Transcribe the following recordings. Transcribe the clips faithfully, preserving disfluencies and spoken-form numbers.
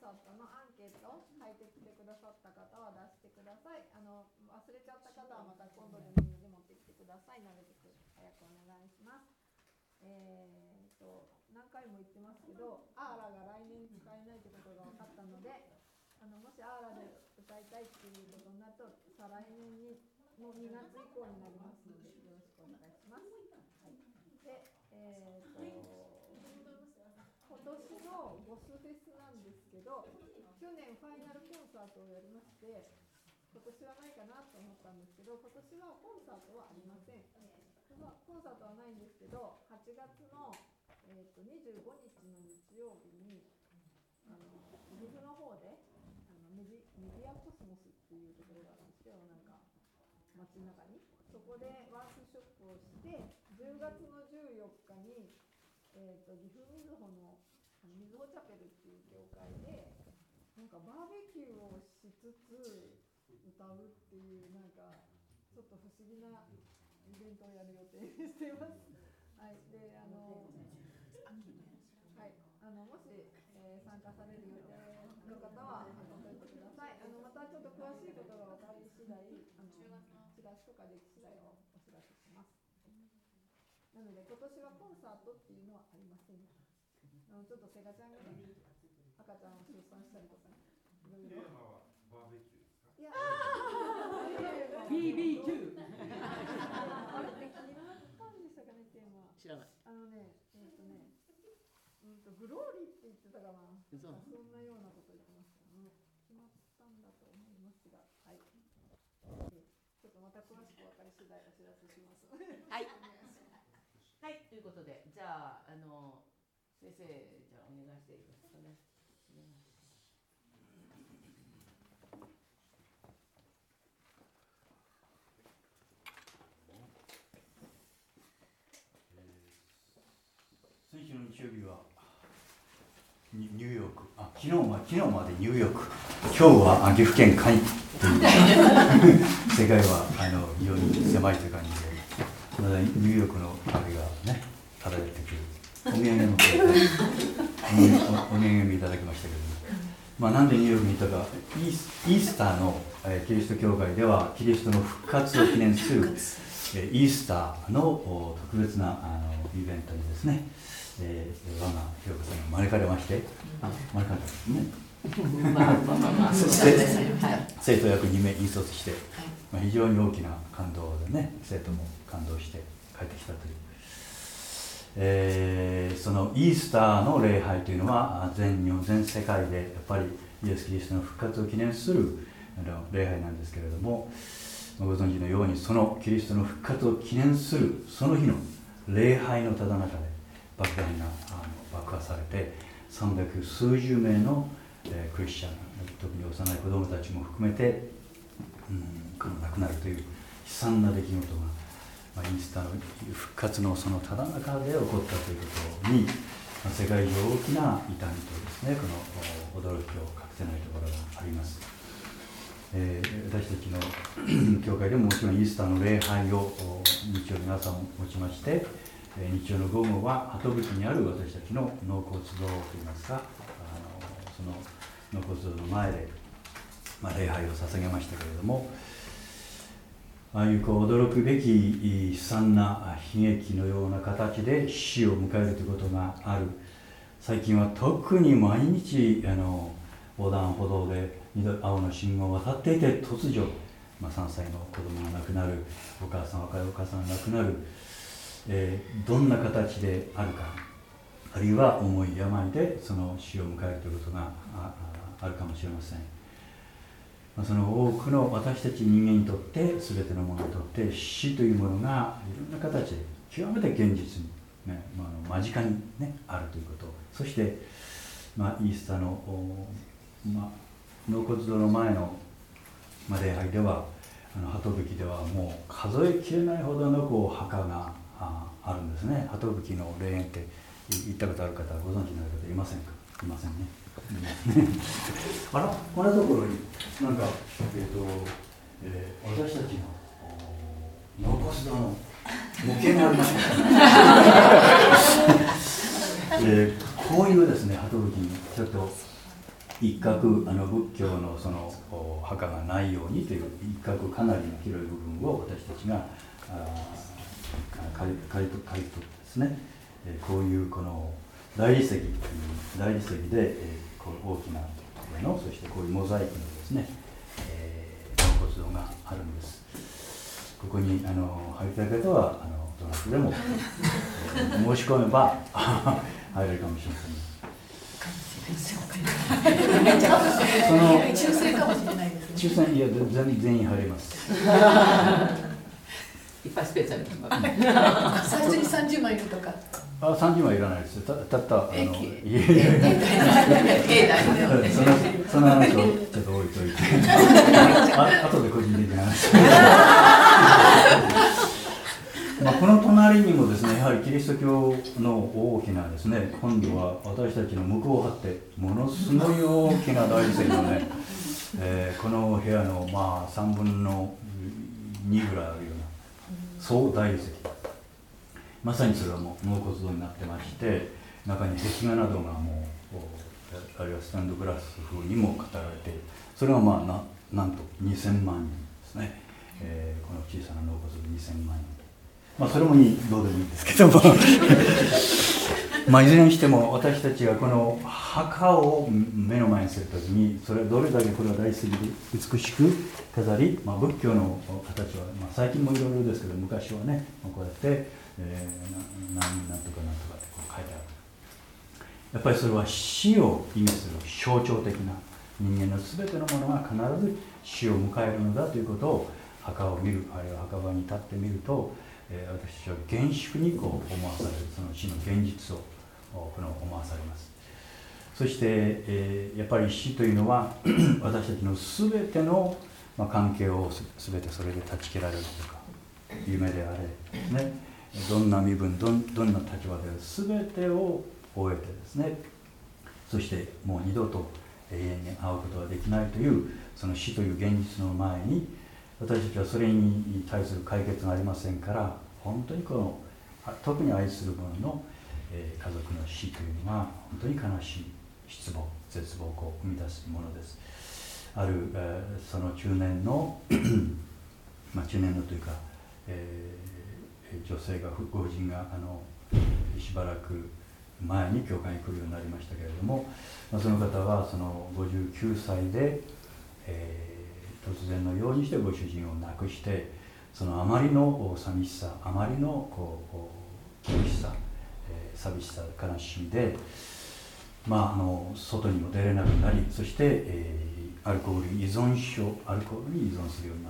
サートのアンケートを書いてきてくださった方は出してください。あの忘れちゃった方はまた今度でもいいので持ってきてください。なるべく早くお願いします。えー、と何回も言ってますけど、アーラが来年使えないということが分かったので、あのもしアーラで歌いたいっていうことになると再来年にのにがつ以降になりますのでよろしくお願いします。はい、で、えー、と今年のボスフェスなんですけど、去年ファイナルコンサートをやりまして、今年はないかなと思ったんですけど、今年はコンサートはありません。コンサートはないんですけど、はちがつの、えー、とにじゅうごにちの日曜日にあの岐阜の方であのメディ、メディアコスモスっていうところがあるんですけど、なんか街の中にそこでワークショップをして、じゅうがつのじゅうよっかに、えー、と岐阜みずほのみずほチャペルっていう教会でなんかバーベキューをしつつ歌うっていう、なんかちょっと不思議なイベントをやる予定しています。はい、で、あの、はい、あのもし、えー、参加される予定の方は覚えてください。あのまたちょっと詳しいことが分かり次第、あのチラシとかでき次第をお知らせします。なので今年はコンサートっていうのはありません。あのちょっとセガちゃんがね、赤ちゃんを出産したりとか、ね、いろいろ。テーマはバーベキューですか？いや、ビービーキュー あれって決まったんでしたかね、テーマ。 知らない。 あのね、えっ、ー、とね、うんとグローリーって言ってたかな。そ, そんなようなこと言ってました。うん、決まったんだと思いますが、はい。ちょっとまた詳しく分かり次第お知らせします。はい。 はい、ということで、じゃあ、あの先生、じゃあお願いしていいですかね。 先週の日曜日はニューヨーク、あ、昨日ま昨日までニューヨーク、今日は岐阜県甲斐という世界はあの非常に狭いという感じで、まだニューヨークの風がね漂ってくる。お土産のお, お, お土産もいただきましたけども、まあ、なんでニューヨークに行ったか、イー ス, イースターの、えー、キリスト教会ではキリストの復活を記念する、えー、イースターの特別なあのイベントにですね、えー、我がひろこさんが招かれまして、あ、招かれたんですね。まあまあまあまあ、生徒役に名引率して、まあ、非常に大きな感動でね、生徒も感動して帰ってきたという。えー、そのイースターの礼拝というのは全日本全世界でやっぱりイエス・キリストの復活を記念する礼拝なんですけれども、ご存知のようにそのキリストの復活を記念するその日の礼拝のただ中で爆弾があの爆破されてさんびゃくすうじゅうめいの、えー、クリスチャン、特に幼い子どもたちも含めて、うん、亡くなるという悲惨な出来事がまあ、イースターの復活のそのただ中で起こったということに、まあ、世界中大きな痛みとですね、この驚きを隠せないところがあります。えー、私たちの教会でももちろんイースターの礼拝を日曜の朝をもちまして、日曜の午後は鳩吹にある私たちの納骨堂といいますか、あのその納骨堂の前で、まあ、礼拝を捧げましたけれども、ああいうこう驚くべき悲惨な悲劇のような形で死を迎えるということがある。最近は特に毎日あの横断歩道で青の信号を渡っていて突如、まあ、さんさいの子供が亡くなる、お母さん若いお母さんが亡くなる、えー、どんな形であるか、あるいは重い病でその死を迎えるということが あ, あるかもしれません。その多くの私たち人間にとって、全てのものにとって死というものがいろんな形で極めて現実に、ね、まあ、間近に、ね、あるということ、そして、まあ、イースターの、まあ、納骨堂の前の、まあ、礼拝では、あの鳩吹きではもう数えきれないほどのこう墓が あ, あるんですね。鳩吹きの霊園って行ったことある方、ご存知の方いませんか？いませんね。あら、こんなところになんか、えーとえー、私たちの納骨堂の模型があります、えー、こういうですね、鳩吹きにちょっと一角あの仏教のその墓がないようにという一角かなりの広い部分を私たちが借り借り取ってですね、こういうこの大理石大理石でこう大きな上の、そしてこういうモザイクのですね、えー、納骨堂があるんです。ここにあの入りたい方はあのどなたでも、えー、申し込めば入れるかもしれません。その抽選かもしれないですね。 抽選いや全全員入れます。 いっぱいスペースある。 最初にさんじゅうまいいるとか。 あ、さんじゅうまいいらないです。たたったあのいええいえそのその話をちょっと置いといて、あ後で個人的な話。まあこの隣にもですね、やはりキリスト教の大きなですね、今度は私たちの向こうを張ってものすごい大きな大理石のね、えー、この部屋のまあさんぶんのにぐらいあるような総大理石、まさにそれはもう納骨堂になってまして、中に壁画などがもうあるいはスタンドグラス風にも語られている。それはまあ な, なんとにせんまんにんですね、えー、この小さな納骨堂にせんまんにん、まあそれもいいどうでもいいんですけどもまあいずれにしても私たちがこの墓を目の前にするときに、それはどれだけこれは大理石で美しく飾り、まあ、仏教の形は、まあ、最近もいろいろですけど、昔はねこうやって、えー、何なんとかなんとかってこう書いてある。やっぱりそれは死を意味する象徴的な、人間の全てのものが必ず死を迎えるのだということを墓を見る、あるいは墓場に立ってみると、えー、私たちは厳粛にこう思わされる、その死の現実をこの思わされます。そして、えー、やっぱり死というのは私たちの全ての、まあ、関係を全てそれで断ち切られるというか、夢であれ、ね、どんな身分、ど ん, どんな立場であれ全てを終えてですね、そしてもう二度と永遠に会うことができないというその死という現実の前に、私たちはそれに対する解決がありませんから、本当にこの特に愛する者の、えー、家族の死というのは本当に悲しい失望、絶望を生み出すものです。ある、えー、その中年のまあ中年のというか、えー、女性がご婦人があのしばらく前に教会に来るようになりましたけれども、まあ、その方はそのごじゅうきゅうさいで、えー、突然のようにしてご主人を亡くして、そのあまりの寂しさ、あまりのこう苦しさ、えー、寂しさ、悲しみで、まあ、あの外にも出れなくなり、そして、えー、アルコール依存症、アルコールに依存するようになって、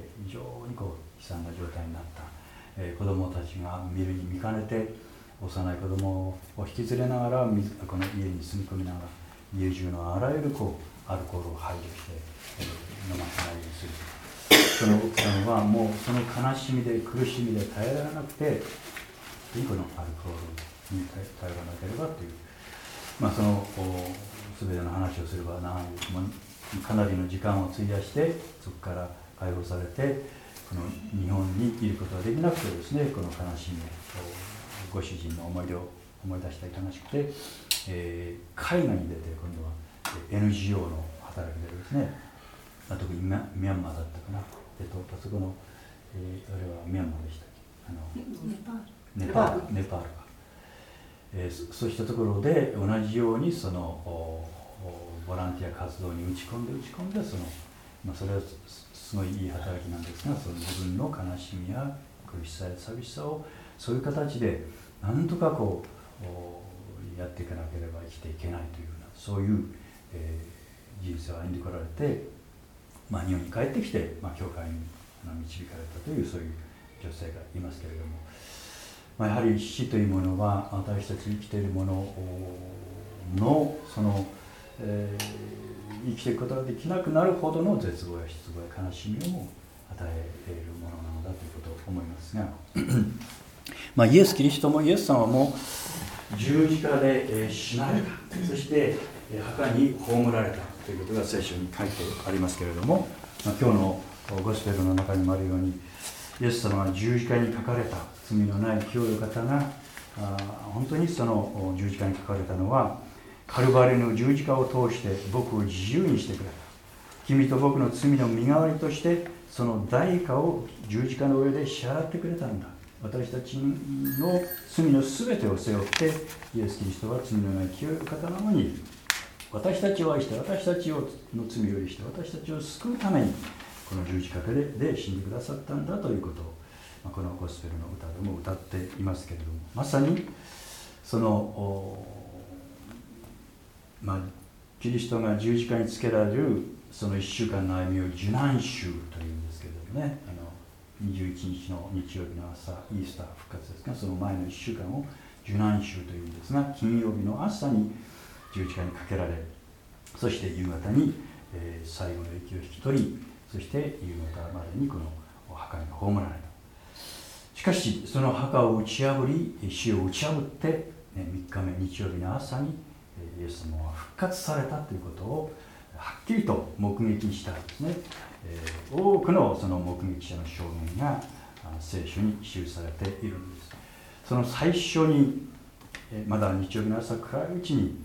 非常にこう悲惨な状態になった、えー、子供たちが見るに見かねて、幼い子供を引き連れながらこの家に住み込みながら、家中のあらゆるこうアルコールを排除して、えー、飲ませないようにする。その奥さんはもうその悲しみで苦しみで耐えられなくて、このアルコールに頼らなければという、まあ、その全ての話をすれば長い、かなりの時間を費やして、そこから解放されて、この日本にいることができなくてですね、この悲しみを、ご主人の思い出を思い出したり悲しくて、えー、海外に出て、今度は エヌジーオー の働きでですね、特にミャンマーだったかな、えっと、あそこの、えー、あれはミャンマーでしたっけ、あのネパールネパール、ネパールか、えー、そ, そうしたところで同じようにそのボランティア活動に打ち込んで打ち込んでその、まあ、それはすごいいい働きなんですが、その自分の悲しみや苦しさや寂しさをそういう形でなんとかこうやっていかなければ生きていけないというような、そういう、えー、人生を歩んでこられて、まあ、日本に帰ってきて、まあ、教会に導かれたというそういう女性がいますけれども、まあ、やはり死というものは私たち生きているもののその、えー、生きていくことができなくなるほどの絶望や失望や悲しみをも与えているものなのだということを思いますがまあイエス・キリストもイエス様も十字架で、えー、死なれた、そして、えー、墓に葬られたということが聖書に書いてありますけれども、まあ、今日のゴスペルの中にもあるように、イエス様が十字架にかかれた罪のない清い方があ本当にその十字架にかかれたのはカルバリの十字架を通して僕を自由にしてくれた。君と僕の罪の身代わりとしてその代価を十字架の上で支払ってくれたんだ。私たちの罪のすべてを背負ってイエス・キリストは罪のない清い方なのに、私たちを愛して私たちの罪を許して私たちを救うためにこの十字架でで死んでくださったんだということを、まあ、このゴスペルの歌でも歌っていますけれども、まさにその、まあ、キリストが十字架につけられるそのいっしゅうかんの歩みを受難週というんですけれどもね、あのにじゅういちにちの日曜日の朝、イースター復活ですが、その前のいっしゅうかんを受難週というんですが、金曜日の朝に十字架にかけられ、そして夕方に、えー、最後の息を引き取り、そして夕方までにこの墓に葬られた。しかしその墓を打ち破り、死を打ち破って、ね、みっかめ日曜日の朝にイエス様は復活されたということをはっきりと目撃したんですね。えー、多くのその目撃者の証言が聖書に記されているんです。その最初にまだ日曜日の朝暗いうちに